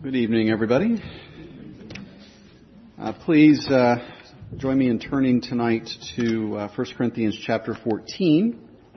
Good evening, everybody. Please join me in turning tonight to 1 Corinthians chapter 14.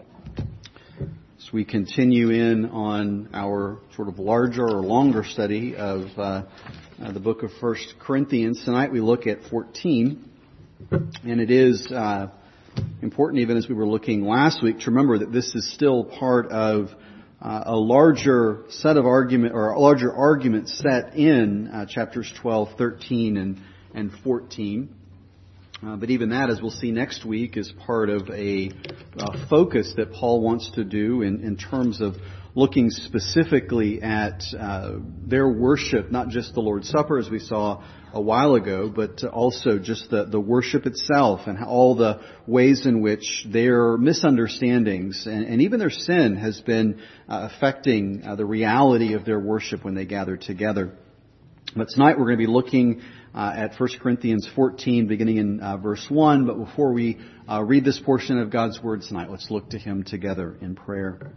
As we continue in on our sort of larger or longer study of the book of 1 Corinthians. Tonight we look at 14. And it is important, even as we were looking last week, to remember that this is still part of a larger set of argument, or a larger argument set in chapters 12, 13, and 14. But even that, as we'll see next week, is part of a focus that Paul wants to do in terms of looking specifically at their worship, not just the Lord's Supper, as we saw a while ago, but also just the worship itself and all the ways in which their misunderstandings and even their sin has been affecting the reality of their worship when they gather together. But tonight we're going to be looking at 1 Corinthians 14, beginning in verse 1. But before we read this portion of God's Word tonight, let's look to Him together in prayer.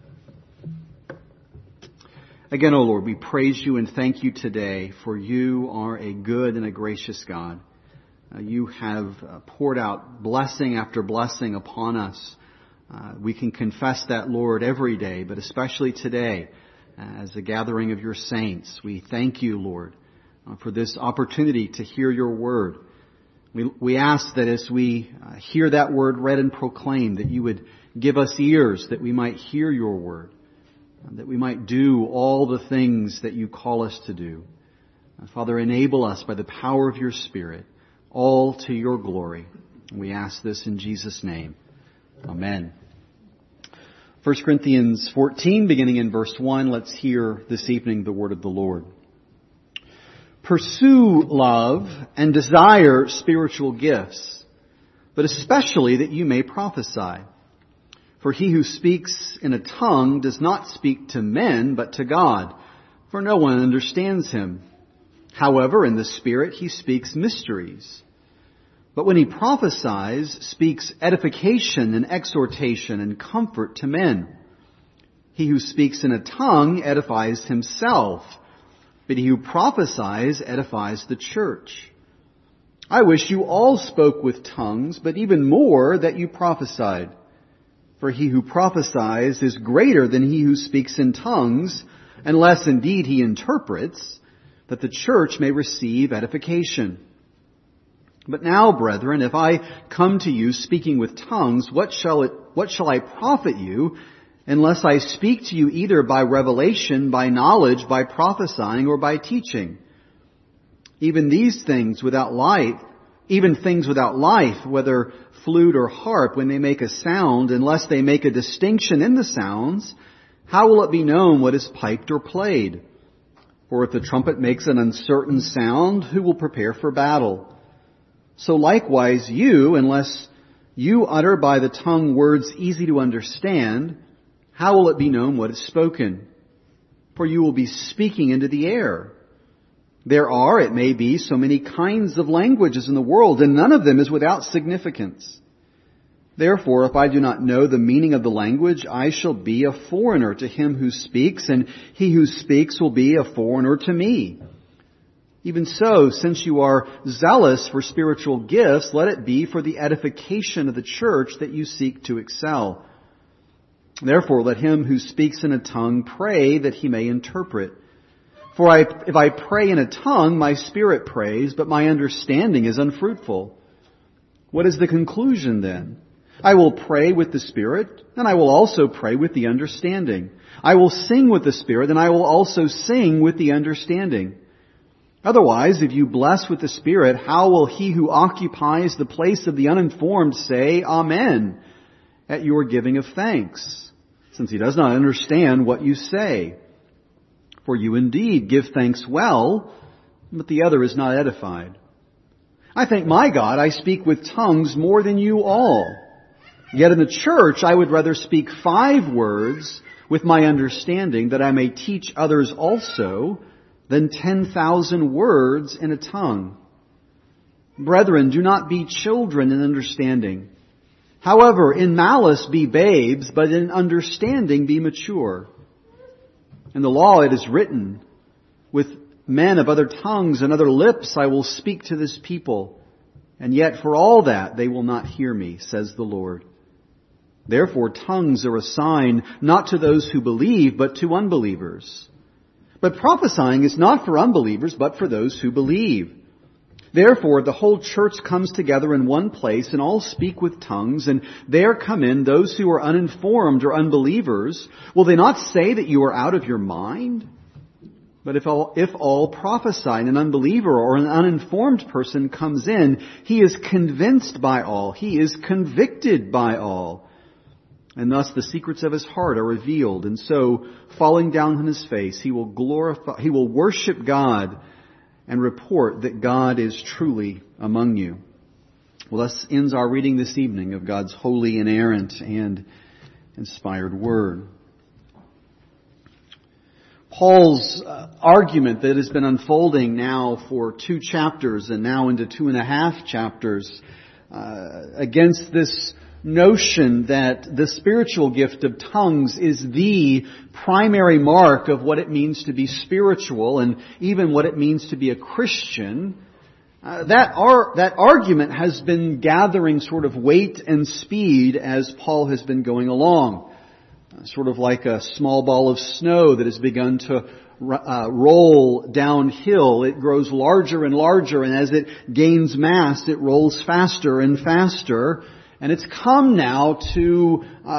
Again, O Lord, we praise You and thank You today, for You are a good and a gracious God. You have poured out blessing after blessing upon us. We can confess that, Lord, every day, but especially today, as a gathering of Your saints. We thank You, Lord, for this opportunity to hear Your Word. We ask that as we hear that Word read and proclaimed, that You would give us ears that we might hear Your Word, that we might do all the things that You call us to do. Father, enable us by the power of Your Spirit, all to Your glory. We ask this in Jesus' name. Amen. 1 Corinthians 14, beginning in verse 1, let's hear this evening the word of the Lord. Pursue love and desire spiritual gifts, but especially that you may prophesy. For he who speaks in a tongue does not speak to men, but to God, for no one understands him. However, in the Spirit he speaks mysteries. But when he prophesies, speaks edification and exhortation and comfort to men. He who speaks in a tongue edifies himself, but he who prophesies edifies the church. I wish you all spoke with tongues, but even more that you prophesied. For he who prophesies is greater than he who speaks in tongues, unless indeed he interprets, that the church may receive edification. But now, brethren, if I come to you speaking with tongues, what shall I profit you, unless I speak to you either by revelation, by knowledge, by prophesying, or by teaching? Even things without life, whether flute or harp, when they make a sound, unless they make a distinction in the sounds, how will it be known what is piped or played? For if the trumpet makes an uncertain sound, who will prepare for battle? So likewise you, unless you utter by the tongue words easy to understand, how will it be known what is spoken? For you will be speaking into the air. There are, it may be, so many kinds of languages in the world, and none of them is without significance. Therefore, if I do not know the meaning of the language, I shall be a foreigner to him who speaks, and he who speaks will be a foreigner to me. Even so, since you are zealous for spiritual gifts, let it be for the edification of the church that you seek to excel. Therefore, let him who speaks in a tongue pray that he may interpret. For if I pray in a tongue, my spirit prays, but my understanding is unfruitful. What is the conclusion then? I will pray with the Spirit, and I will also pray with the understanding. I will sing with the Spirit, and I will also sing with the understanding. Otherwise, if you bless with the Spirit, how will he who occupies the place of the uninformed say, Amen, at your giving of thanks, since he does not understand what you say? For you indeed give thanks well, but the other is not edified. I thank my God I speak with tongues more than you all. Yet in the church I would rather speak 5 words with my understanding, that I may teach others also, than 10,000 words in a tongue. Brethren, do not be children in understanding. However, in malice be babes, but in understanding be mature. In the law it is written, with men of other tongues and other lips I will speak to this people, and yet for all that they will not hear me, says the Lord. Therefore tongues are a sign not to those who believe, but to unbelievers. But prophesying is not for unbelievers, but for those who believe. Therefore the whole church comes together in one place, and all speak with tongues, and there come in those who are uninformed or unbelievers. Will they not say that you are out of your mind? But if all prophesy, and an unbeliever or an uninformed person comes in, he is convinced by all, he is convicted by all. And thus the secrets of his heart are revealed. And so, falling down on his face, he will worship God and report that God is truly among you. Well, thus ends our reading this evening of God's holy, inerrant, and inspired Word. Paul's argument that has been unfolding now for 2 chapters and now into 2.5 chapters against this notion that the spiritual gift of tongues is the primary mark of what it means to be spiritual and even what it means to be a Christian, that argument has been gathering sort of weight and speed as Paul has been going along. Sort of like a small ball of snow that has begun to roll downhill. It grows larger and larger, and as it gains mass, it rolls faster and faster. And it's come now to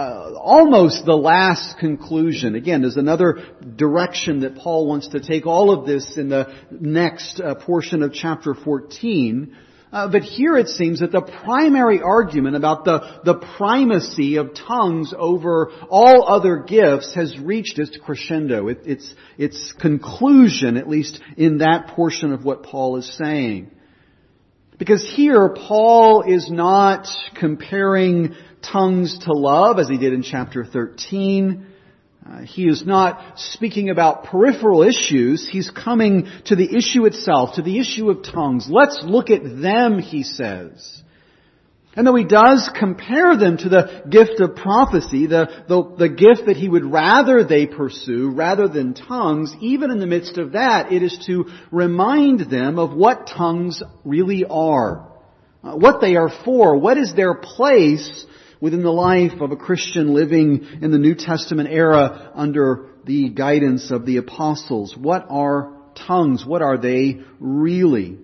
almost the last conclusion. Again, there's another direction that Paul wants to take all of this in the next portion of chapter 14. But here it seems that the primary argument about the primacy of tongues over all other gifts has reached its crescendo, its conclusion, at least in that portion of what Paul is saying. Because here Paul is not comparing tongues to love as he did in chapter 13. He is not speaking about peripheral issues. He's coming to the issue itself, to the issue of tongues. Let's look at them, he says. And though he does compare them to the gift of prophecy, the gift that he would rather they pursue rather than tongues, even in the midst of that, it is to remind them of what tongues really are, what they are for, what is their place within the life of a Christian living in the New Testament era under the guidance of the apostles. What are tongues? What are they really?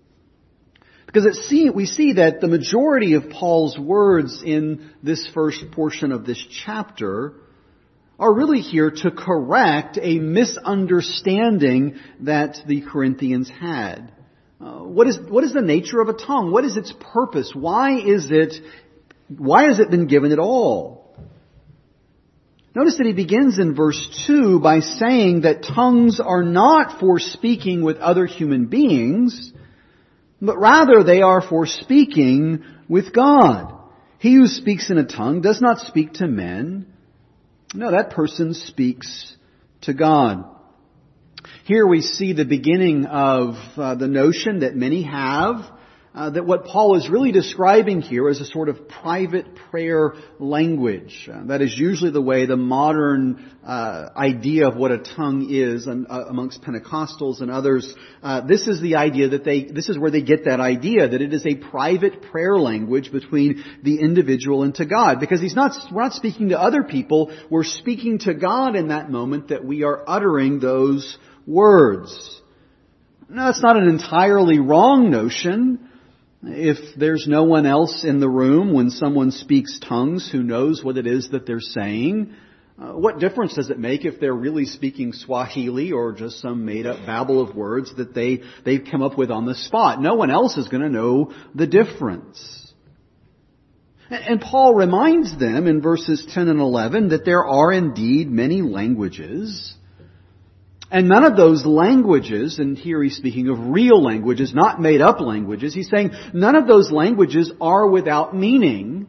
Because we see that the majority of Paul's words in this first portion of this chapter are really here to correct a misunderstanding that the Corinthians had. What is the nature of a tongue? What is its purpose? Why has it been given at all? Notice that he begins in verse 2 by saying that tongues are not for speaking with other human beings, but rather they are for speaking with God. He who speaks in a tongue does not speak to men. No, that person speaks to God. Here we see the beginning of the notion that many have, that what Paul is really describing here is a sort of private prayer language. That is usually the way the modern idea of what a tongue is amongst Pentecostals and others. This is the idea this is where they get that idea, that it is a private prayer language between the individual and to God. Because we're not speaking to other people, we're speaking to God in that moment that we are uttering those words. Now, that's not an entirely wrong notion. If there's no one else in the room when someone speaks tongues who knows what it is that they're saying, what difference does it make if they're really speaking Swahili or just some made-up babble of words that they've come up with on the spot? No one else is going to know the difference. And Paul reminds them in verses 10 and 11 that there are indeed many languages. And none of those languages, and here he's speaking of real languages, not made up languages, he's saying none of those languages are without meaning.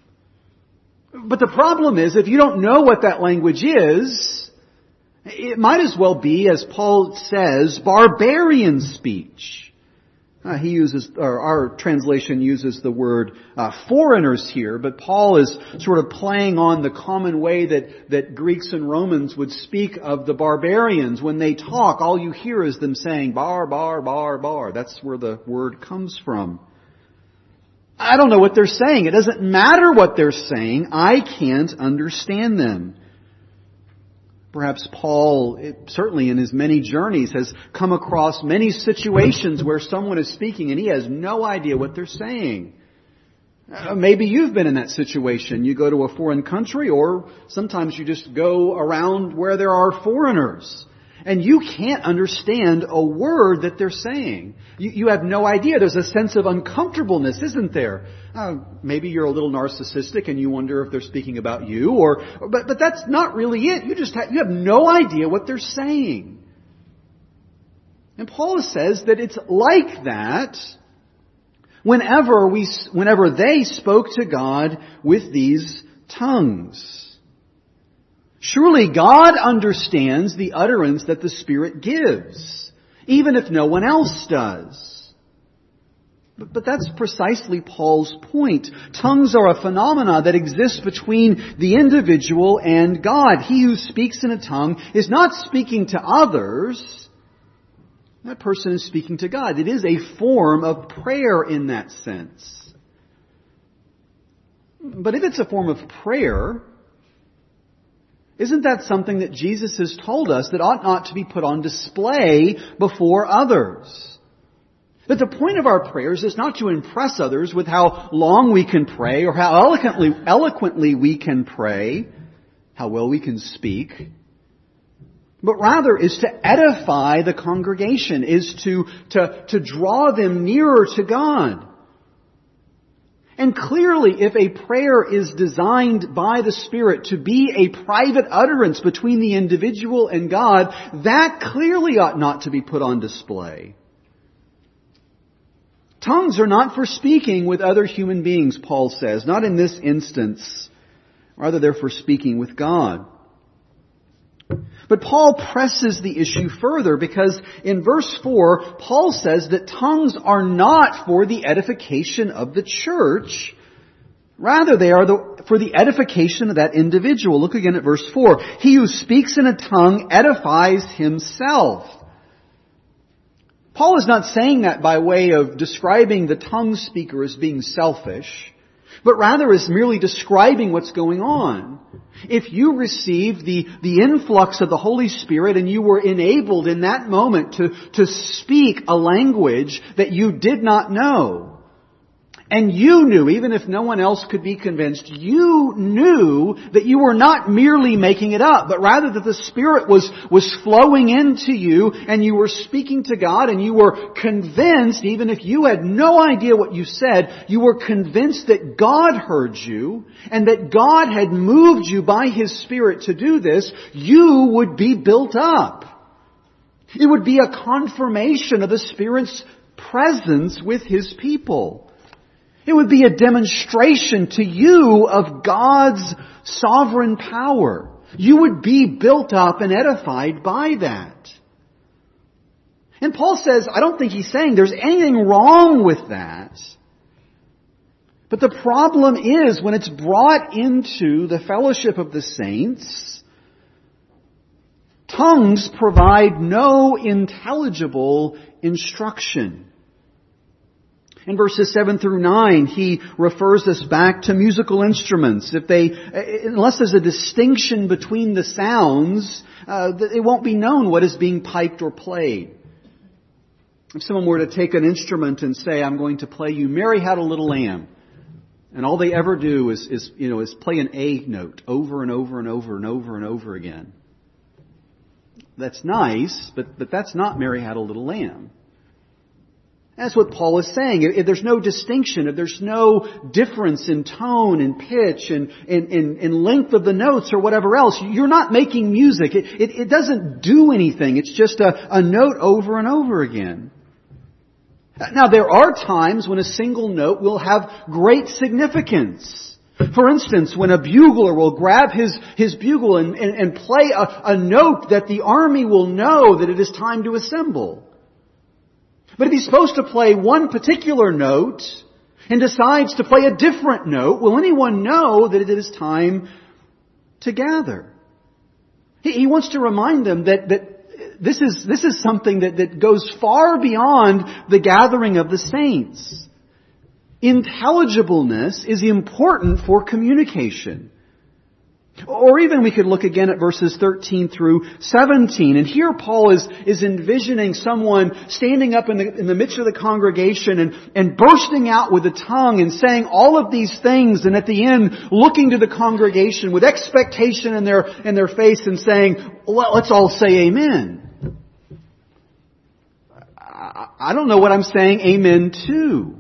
But the problem is, if you don't know what that language is, it might as well be, as Paul says, barbarian speech. Our translation uses the word foreigners here, but Paul is sort of playing on the common way that Greeks and Romans would speak of the barbarians. When they talk, all you hear is them saying bar, bar, bar, bar. That's where the word comes from. I don't know what they're saying. It doesn't matter what they're saying. I can't understand them. Perhaps Paul, certainly in his many journeys, has come across many situations where someone is speaking and he has no idea what they're saying. Maybe you've been in that situation. You go to a foreign country, or sometimes you just go around where there are foreigners. And you can't understand a word that they're saying. You have no idea. There's a sense of uncomfortableness, isn't there? Maybe you're a little narcissistic and you wonder if they're speaking about you, but that's not really it. You have no idea what they're saying. And Paul says that it's like that whenever they spoke to God with these tongues. Surely God understands the utterance that the Spirit gives, even if no one else does. But that's precisely Paul's point. Tongues are a phenomena that exists between the individual and God. He who speaks in a tongue is not speaking to others. That person is speaking to God. It is a form of prayer in that sense. But if it's a form of prayer, isn't that something that Jesus has told us that ought not to be put on display before others? That the point of our prayers is not to impress others with how long we can pray or how eloquently we can pray, how well we can speak, but rather is to edify the congregation, is to draw them nearer to God. And clearly, if a prayer is designed by the Spirit to be a private utterance between the individual and God, that clearly ought not to be put on display. Tongues are not for speaking with other human beings, Paul says. Not in this instance. Rather, they're for speaking with God. But Paul presses the issue further because in verse 4, Paul says that tongues are not for the edification of the church. Rather, they are for the edification of that individual. Look again at verse 4. He who speaks in a tongue edifies himself. Paul is not saying that by way of describing the tongue speaker as being selfish, but rather is merely describing what's going on. If you received the influx of the Holy Spirit and you were enabled in that moment to speak a language that you did not know, and you knew, even if no one else could be convinced, you knew that you were not merely making it up, but rather that the Spirit was flowing into you and you were speaking to God and you were convinced, even if you had no idea what you said, you were convinced that God heard you and that God had moved you by His Spirit to do this, you would be built up. It would be a confirmation of the Spirit's presence with His people. It would be a demonstration to you of God's sovereign power. You would be built up and edified by that. And Paul says, I don't think he's saying there's anything wrong with that. But the problem is when it's brought into the fellowship of the saints, tongues provide no intelligible instruction. In verses 7 through 9, he refers us back to musical instruments. Unless there's a distinction between the sounds, it won't be known what is being piped or played. If someone were to take an instrument and say, I'm going to play you Mary Had a Little Lamb, and all they ever do is play an A note over and over and over and over and over again. That's nice, but that's not Mary Had a Little Lamb. That's what Paul is saying. If there's no distinction, if there's no difference in tone and pitch and in length of the notes or whatever else, you're not making music. It doesn't do anything. It's just a note over and over again. Now, there are times when a single note will have great significance. For instance, when a bugler will grab his bugle and play a note that the army will know that it is time to assemble. But if he's supposed to play one particular note and decides to play a different note, will anyone know that it is time to gather? He wants to remind them that this is something that goes far beyond the gathering of the saints. Intelligibleness is important for communication. Or even we could look again at verses 13 through 17. And here Paul is envisioning someone standing up in the midst of the congregation and bursting out with a tongue and saying all of these things, and at the end looking to the congregation with expectation in their face and saying, well, let's all say amen. I don't know what I'm saying amen to.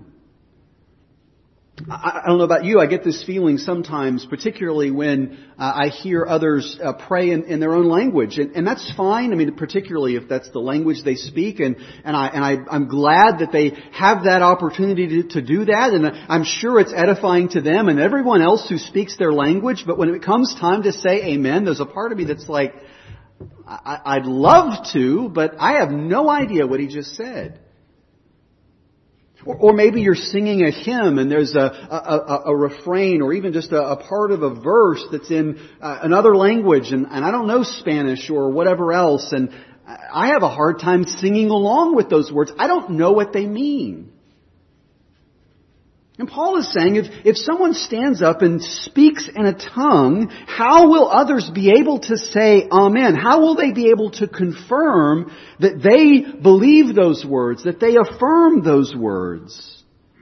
I don't know about you, I get this feeling sometimes, particularly when I hear others pray in their own language. And that's fine, I mean, particularly if that's the language they speak. And I'm glad that they have that opportunity to do that. And I'm sure it's edifying to them and everyone else who speaks their language. But when it comes time to say amen, there's a part of me that's like, I'd love to, but I have no idea what he just said. Or maybe you're singing a hymn and there's a refrain or even just a part of a verse that's in another language and I don't know Spanish or whatever else, and I have a hard time singing along with those words. I don't know what they mean. And Paul is saying if someone stands up and speaks in a tongue, how will others be able to say amen? How will they be able to confirm that they believe those words, that they affirm those words?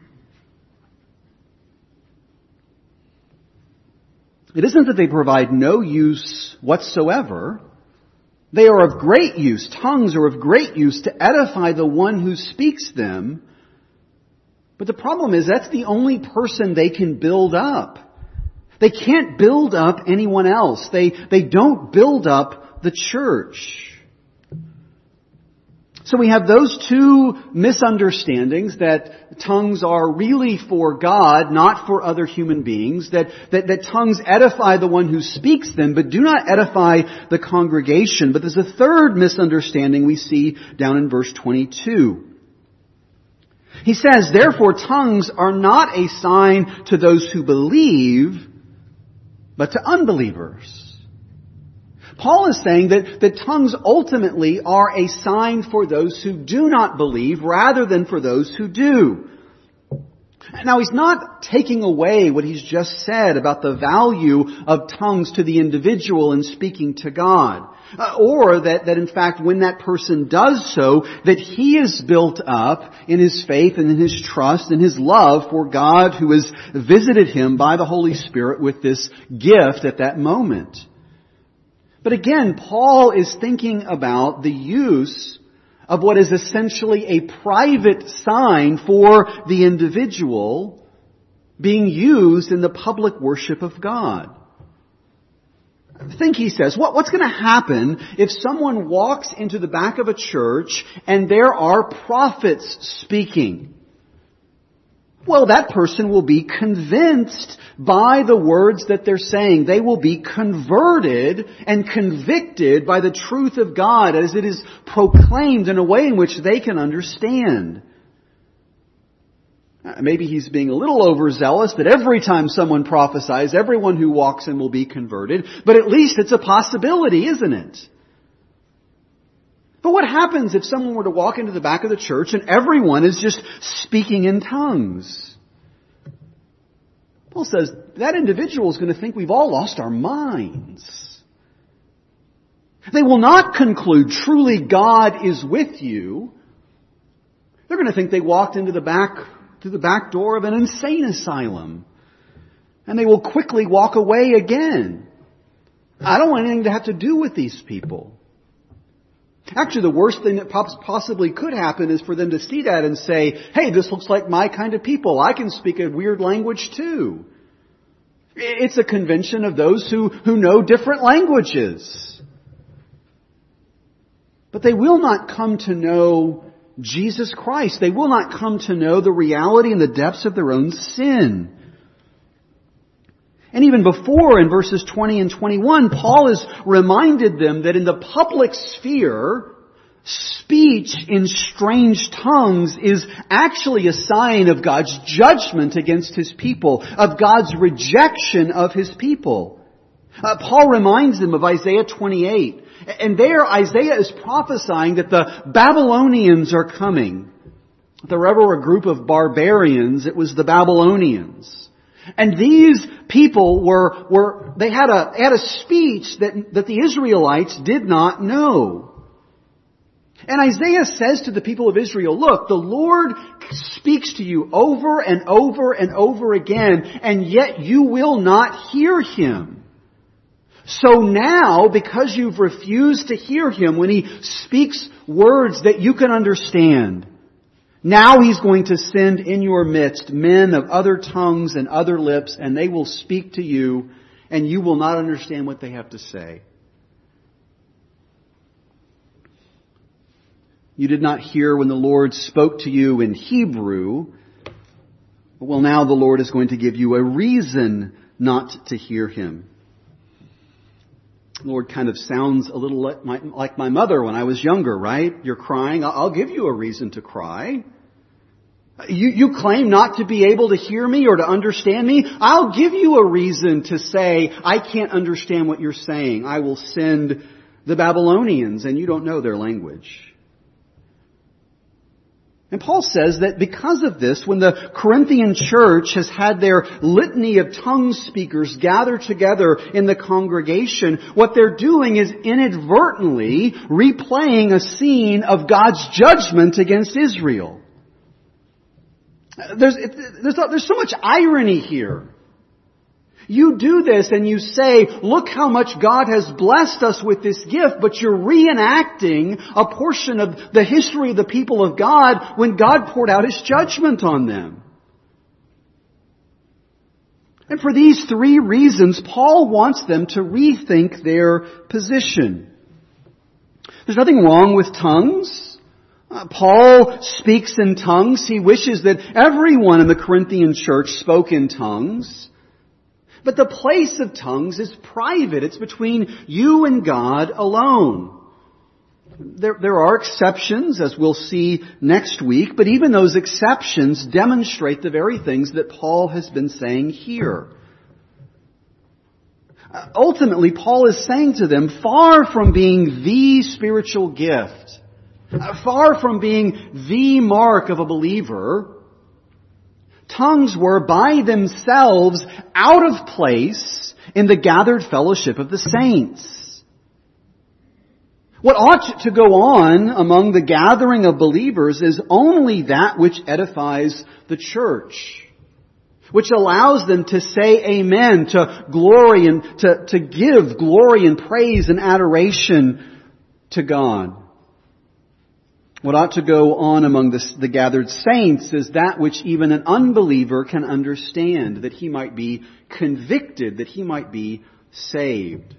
It isn't that they provide no use whatsoever. They are of great use. Tongues are of great use to edify the one who speaks them. But the problem is that's the only person they can build up. They can't build up anyone else. They don't build up the church. So we have those two misunderstandings, that tongues are really for God, not for other human beings, that tongues edify the one who speaks them, but do not edify the congregation. But there's a third misunderstanding we see down in verse 22. He says, therefore tongues are not a sign to those who believe, but to unbelievers. Paul is saying that tongues ultimately are a sign for those who do not believe rather than for those who do. Now, he's not taking away what he's just said about the value of tongues to the individual in speaking to God. Or that in fact when that person does so, that he is built up in his faith and in his trust and his love for God who has visited him by the Holy Spirit with this gift at that moment. But again, Paul is thinking about the use of what is essentially a private sign for the individual being used in the public worship of God. Think, he says, what's going to happen if someone walks into the back of a church and there are prophets speaking? Well, that person will be convinced by the words that they're saying. They will be converted and convicted by the truth of God as it is proclaimed in a way in which they can understand. Maybe he's being a little overzealous that every time someone prophesies, everyone who walks in will be converted. But at least it's a possibility, isn't it? But what happens if someone were to walk into the back of the church and everyone is just speaking in tongues? Paul says that individual is going to think we've all lost our minds. They will not conclude truly God is with you. They're going to think they walked into the back door of an insane asylum. And they will quickly walk away again. I don't want anything to have to do with these people. Actually, the worst thing that possibly could happen is for them to see that and say, hey, this looks like my kind of people. I can speak a weird language too. It's a convention of those who know different languages. But they will not come to know Jesus Christ. They will not come to know the reality and the depths of their own sin. And even before, in verses 20 and 21, Paul has reminded them that in the public sphere, speech in strange tongues is actually a sign of God's judgment against His people, of God's rejection of His people. Paul reminds them of Isaiah 28. And there Isaiah is prophesying that the Babylonians are coming. If there were ever a group of barbarians, it was the Babylonians. And these people they had a speech that the Israelites did not know. And Isaiah says to the people of Israel, look, the Lord speaks to you over and over and over again, and yet you will not hear Him. So now, because you've refused to hear Him when He speaks words that you can understand, now He's going to send in your midst men of other tongues and other lips, and they will speak to you, and you will not understand what they have to say. You did not hear when the Lord spoke to you in Hebrew. Well, now the Lord is going to give you a reason not to hear Him. The Lord kind of sounds a little like my mother when I was younger, right? You're crying. I'll give you a reason to cry. You claim not to be able to hear me or to understand me. I'll give you a reason to say, I can't understand what you're saying. I will send the Babylonians, and you don't know their language. And Paul says that because of this, when the Corinthian church has had their litany of tongue speakers gather together in the congregation, what they're doing is inadvertently replaying a scene of God's judgment against Israel. There's so much irony here. You do this and you say, look how much God has blessed us with this gift, but you're reenacting a portion of the history of the people of God when God poured out His judgment on them. And for these three reasons, Paul wants them to rethink their position. There's nothing wrong with tongues. Paul speaks in tongues. He wishes that everyone in the Corinthian church spoke in tongues. But the place of tongues is private. It's between you and God alone. There are exceptions, as we'll see next week, but even those exceptions demonstrate the very things that Paul has been saying here. Ultimately, Paul is saying to them, far from being the spiritual gift, far from being the mark of a believer, tongues were by themselves out of place in the gathered fellowship of the saints. What ought to go on among the gathering of believers is only that which edifies the church, which allows them to say amen, to glory and to give glory and praise and adoration to God. What ought to go on among the gathered saints is that which even an unbeliever can understand, that he might be convicted, that he might be saved.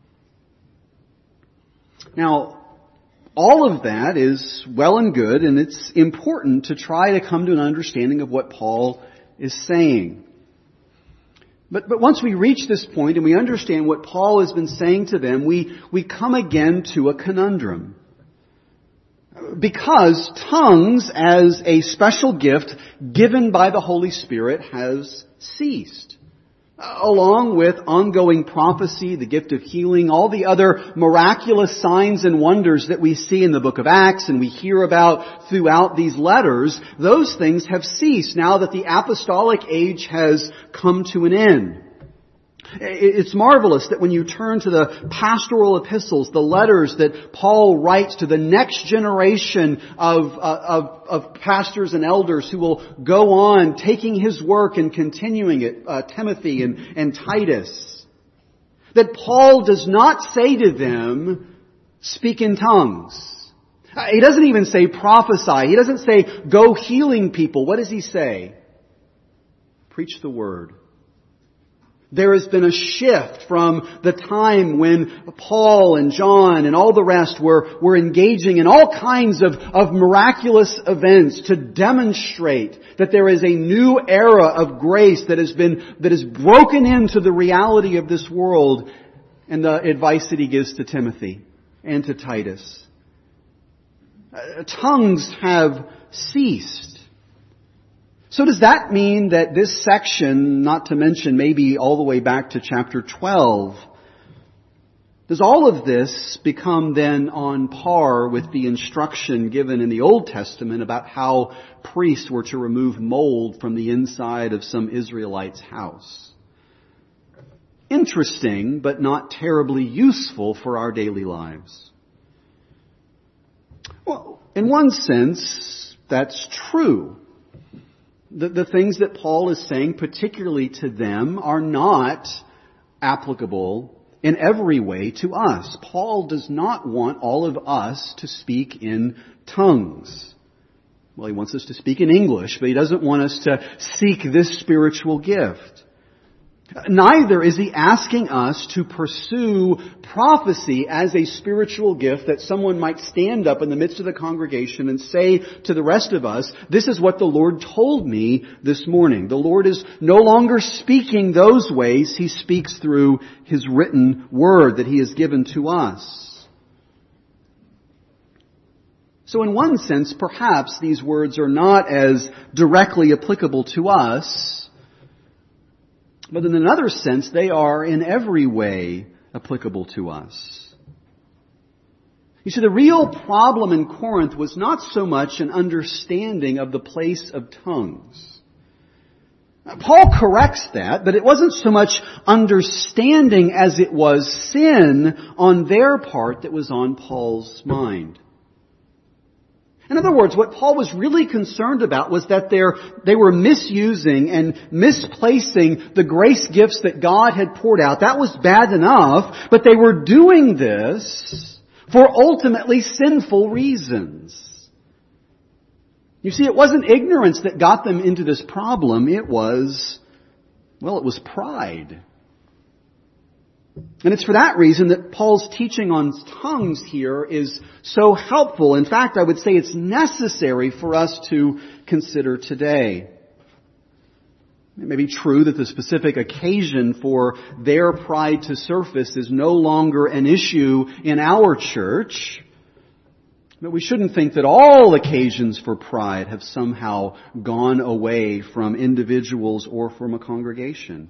Now, all of that is well and good, and it's important to try to come to an understanding of what Paul is saying. But once we reach this point and we understand what Paul has been saying to them, we come again to a conundrum. Because tongues as a special gift given by the Holy Spirit has ceased. Along with ongoing prophecy, the gift of healing, all the other miraculous signs and wonders that we see in the book of Acts and we hear about throughout these letters, those things have ceased now that the apostolic age has come to an end. It's marvelous that when you turn to the pastoral epistles, the letters that Paul writes to the next generation of pastors and elders who will go on taking his work and continuing it, Timothy and Titus, that Paul does not say to them, speak in tongues. He doesn't even say prophesy. He doesn't say go healing people. What does he say? Preach the word. There has been a shift from the time when Paul and John and all the rest were engaging in all kinds of miraculous events to demonstrate that there is a new era of grace that has broken into the reality of this world, and the advice that he gives to Timothy and to Titus. Tongues have ceased. So does that mean that this section, not to mention maybe all the way back to chapter 12, does all of this become then on par with the instruction given in the Old Testament about how priests were to remove mold from the inside of some Israelite's house? Interesting, but not terribly useful for our daily lives. Well, in one sense, that's true. The things that Paul is saying, particularly to them, are not applicable in every way to us. Paul does not want all of us to speak in tongues. Well, he wants us to speak in English, but he doesn't want us to seek this spiritual gift. Neither is he asking us to pursue prophecy as a spiritual gift that someone might stand up in the midst of the congregation and say to the rest of us, this is what the Lord told me this morning. The Lord is no longer speaking those ways. He speaks through His written word that He has given to us. So in one sense, perhaps these words are not as directly applicable to us. But in another sense, they are in every way applicable to us. You see, the real problem in Corinth was not so much an understanding of the place of tongues. Paul corrects that, but it wasn't so much understanding as it was sin on their part that was on Paul's mind. In other words, what Paul was really concerned about was that they were misusing and misplacing the grace gifts that God had poured out. That was bad enough, but they were doing this for ultimately sinful reasons. You see, it wasn't ignorance that got them into this problem. It was pride. And it's for that reason that Paul's teaching on tongues here is so helpful. In fact, I would say it's necessary for us to consider today. It may be true that the specific occasion for their pride to surface is no longer an issue in our church. But we shouldn't think that all occasions for pride have somehow gone away from individuals or from a congregation.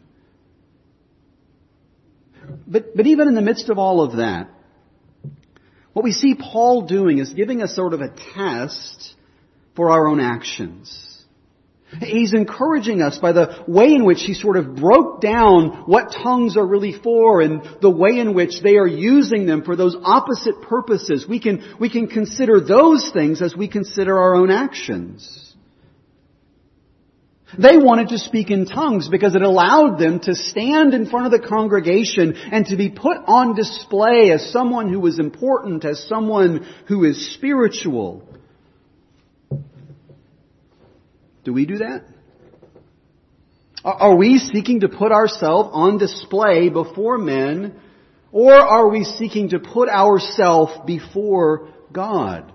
But even in the midst of all of that, what we see Paul doing is giving us sort of a test for our own actions. He's encouraging us by the way in which he sort of broke down what tongues are really for and the way in which they are using them for those opposite purposes. We can consider those things as we consider our own actions. They wanted to speak in tongues because it allowed them to stand in front of the congregation and to be put on display as someone who was important, as someone who is spiritual. Do we do that? Are we seeking to put ourselves on display before men, or are we seeking to put ourselves before God?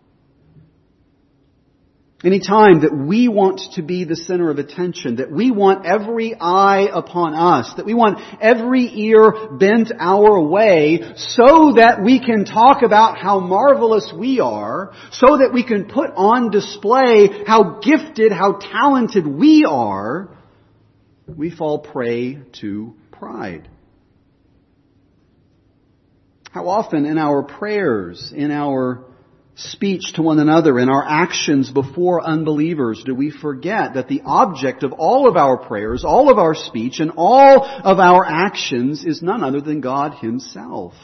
Any time that we want to be the center of attention, that we want every eye upon us, that we want every ear bent our way so that we can talk about how marvelous we are, so that we can put on display how gifted, how talented we are, we fall prey to pride. How often in our prayers, in our speech to one another, in our actions before unbelievers, do we forget that the object of all of our prayers, all of our speech, and all of our actions is none other than God Himself?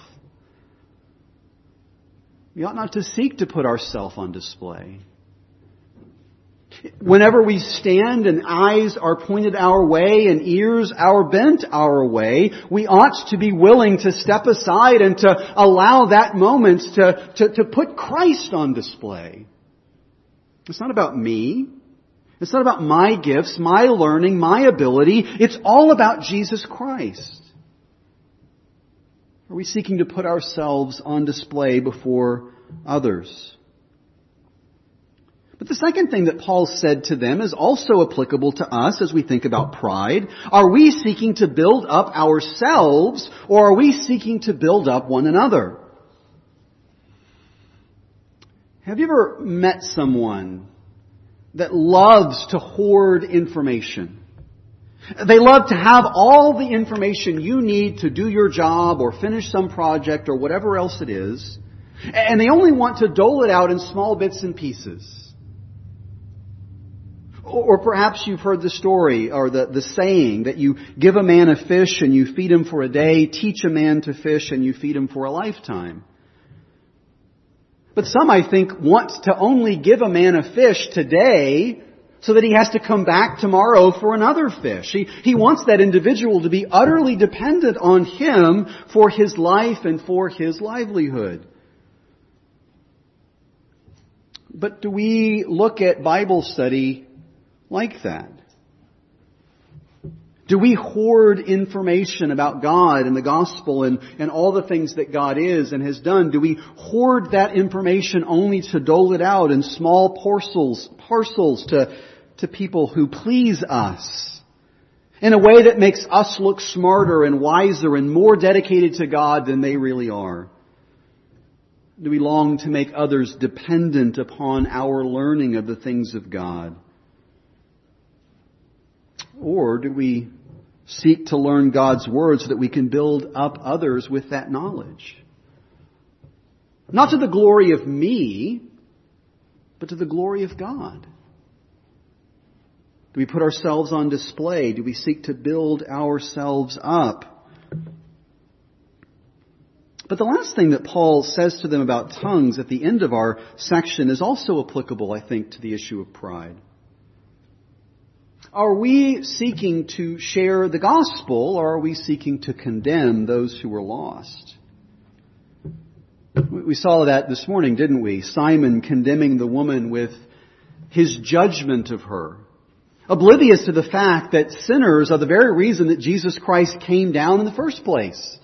We ought not to seek to put ourselves on display. Whenever we stand and eyes are pointed our way and ears are bent our way, we ought to be willing to step aside and to allow that moment to put Christ on display. It's not about me. It's not about my gifts, my learning, my ability. It's all about Jesus Christ. Are we seeking to put ourselves on display before others? But the second thing that Paul said to them is also applicable to us as we think about pride. Are we seeking to build up ourselves, or are we seeking to build up one another? Have you ever met someone that loves to hoard information? They love to have all the information you need to do your job or finish some project or whatever else it is, and they only want to dole it out in small bits and pieces. Or perhaps you've heard the story or the saying that you give a man a fish and you feed him for a day, teach a man to fish and you feed him for a lifetime. But some, I think, want to only give a man a fish today so that he has to come back tomorrow for another fish. He wants that individual to be utterly dependent on him for his life and for his livelihood. But do we look at Bible study like that? Do we hoard information about God and the gospel and all the things that God is and has done? Do we hoard that information only to dole it out in small parcels to people who please us in a way that makes us look smarter and wiser and more dedicated to God than they really are? Do we long to make others dependent upon our learning of the things of God? Or do we seek to learn God's Word so that we can build up others with that knowledge? Not to the glory of me, but to the glory of God. Do we put ourselves on display? Do we seek to build ourselves up? But the last thing that Paul says to them about tongues at the end of our section is also applicable, I think, to the issue of pride. Are we seeking to share the gospel, or are we seeking to condemn those who are lost? We saw that this morning, didn't we? Simon condemning the woman with his judgment of her, oblivious to the fact that sinners are the very reason that Jesus Christ came down in the first place.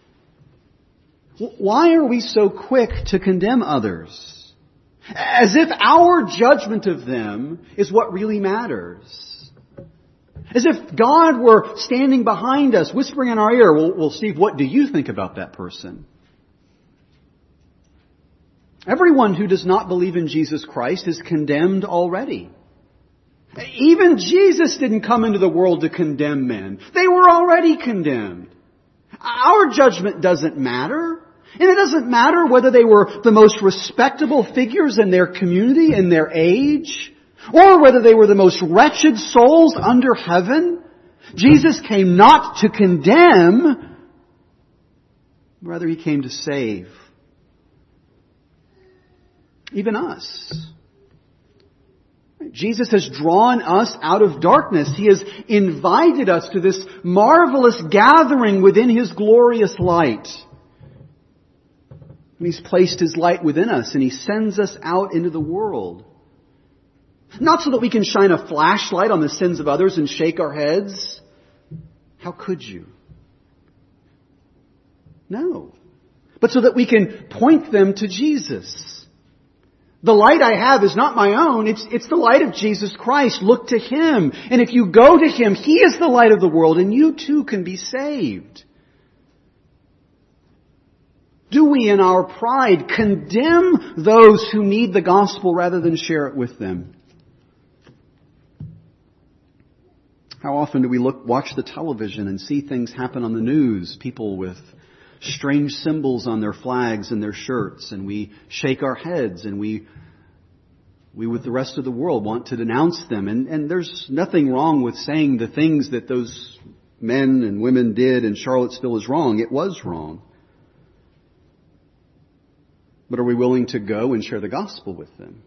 Why are we so quick to condemn others? As if our judgment of them is what really matters. As if God were standing behind us, whispering in our ear, well, Steve, what do you think about that person? Everyone who does not believe in Jesus Christ is condemned already. Even Jesus didn't come into the world to condemn men. They were already condemned. Our judgment doesn't matter. And it doesn't matter whether they were the most respectable figures in their community, in their age, or whether they were the most wretched souls under heaven. Jesus came not to condemn, rather He came to save. Even us. Jesus has drawn us out of darkness. He has invited us to this marvelous gathering within His glorious light. And He's placed His light within us and He sends us out into the world. Not so that we can shine a flashlight on the sins of others and shake our heads. How could you? No. But so that we can point them to Jesus. The light I have is not my own. It's the light of Jesus Christ. Look to Him. And if you go to Him, He is the light of the world and you too can be saved. Do we in our pride condemn those who need the gospel rather than share it with them? How often do we watch the television and see things happen on the news? People with strange symbols on their flags and their shirts, and we shake our heads and we with the rest of the world want to denounce them. And there's nothing wrong with saying the things that those men and women did in Charlottesville is wrong. It was wrong. But are we willing to go and share the gospel with them?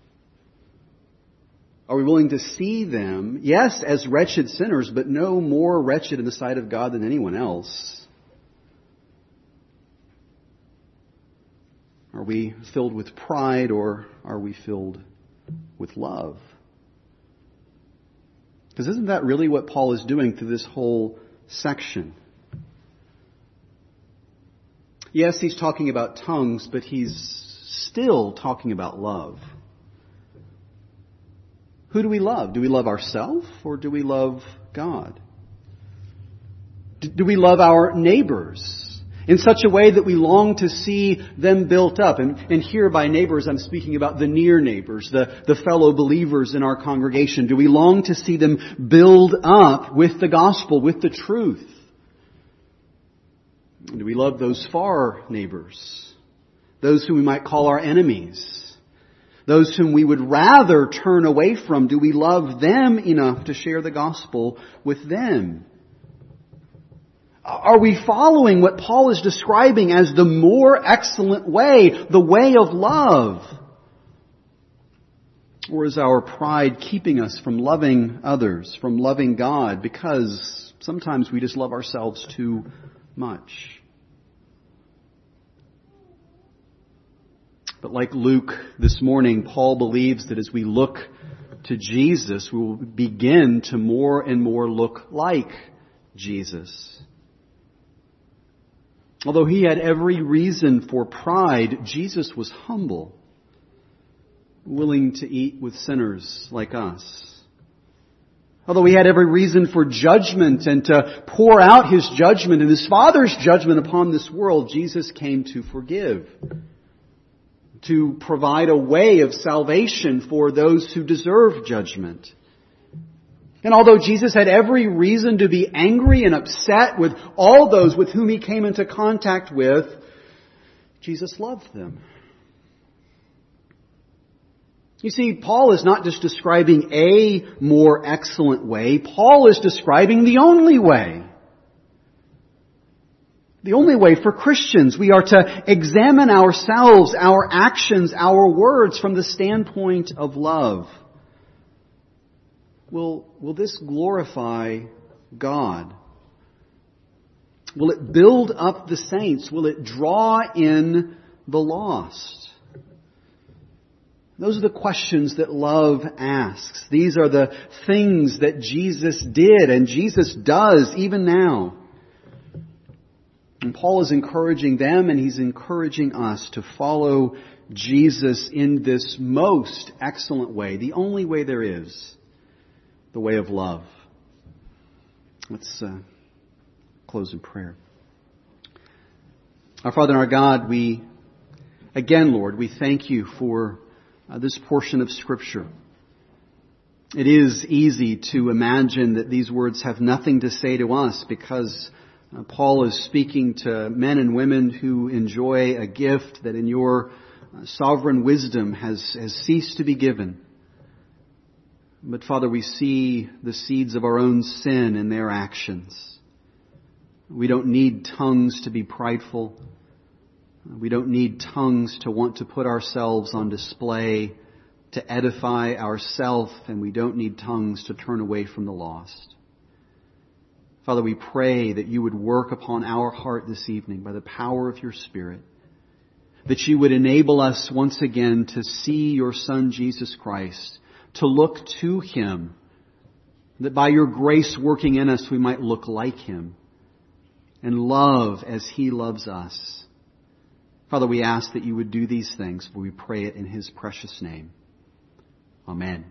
Are we willing to see them, yes, as wretched sinners, but no more wretched in the sight of God than anyone else? Are we filled with pride or are we filled with love? Because isn't that really what Paul is doing through this whole section? Yes, he's talking about tongues, but he's still talking about love. Who do we love? Do we love ourselves or do we love God? Do we love our neighbors? in such a way that we long to see them built up. And here by neighbors, I'm speaking about the near neighbors, the fellow believers in our congregation. Do we long to see them build up with the gospel, with the truth? Do we love those far neighbors? Those whom we might call our enemies? Those whom we would rather turn away from? Do we love them enough to share the gospel with them? Are we following what Paul is describing as the more excellent way, the way of love? Or is our pride keeping us from loving others, from loving God, because sometimes we just love ourselves too much? But like Luke this morning, Paul believes that as we look to Jesus, we will begin to more and more look like Jesus. Although he had every reason for pride, Jesus was humble, willing to eat with sinners like us. Although he had every reason for judgment and to pour out his judgment and his Father's judgment upon this world, Jesus came to forgive, to provide a way of salvation for those who deserve judgment. And although Jesus had every reason to be angry and upset with all those with whom he came into contact with, Jesus loved them. You see, Paul is not just describing a more excellent way. Paul is describing the only way. The only way for Christians. We are to examine ourselves, our actions, our words from the standpoint of love. Will this glorify God? Will it build up the saints? Will it draw in the lost? Those are the questions that love asks. These are the things that Jesus did and Jesus does even now. And Paul is encouraging them and he's encouraging us to follow Jesus in this most excellent way, the only way there is. The way of love. Let's close in prayer. Our Father and our God, Lord, we thank you for this portion of Scripture. It is easy to imagine that these words have nothing to say to us because Paul is speaking to men and women who enjoy a gift that in your sovereign wisdom has ceased to be given. But Father, we see the seeds of our own sin in their actions. We don't need tongues to be prideful. We don't need tongues to want to put ourselves on display, to edify ourselves, and we don't need tongues to turn away from the lost. Father, we pray that you would work upon our heart this evening by the power of your Spirit, that you would enable us once again to see your Son, Jesus Christ, to look to Him, that by your grace working in us we might look like Him and love as He loves us. Father, we ask that you would do these things, for we pray it in His precious name. Amen.